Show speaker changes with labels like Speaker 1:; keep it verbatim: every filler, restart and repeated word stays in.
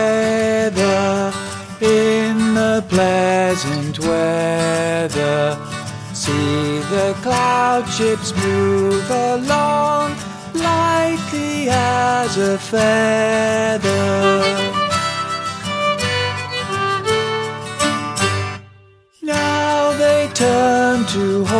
Speaker 1: together in the pleasant weather. See the cloud ships move along, lightly as a feather. Now they turn to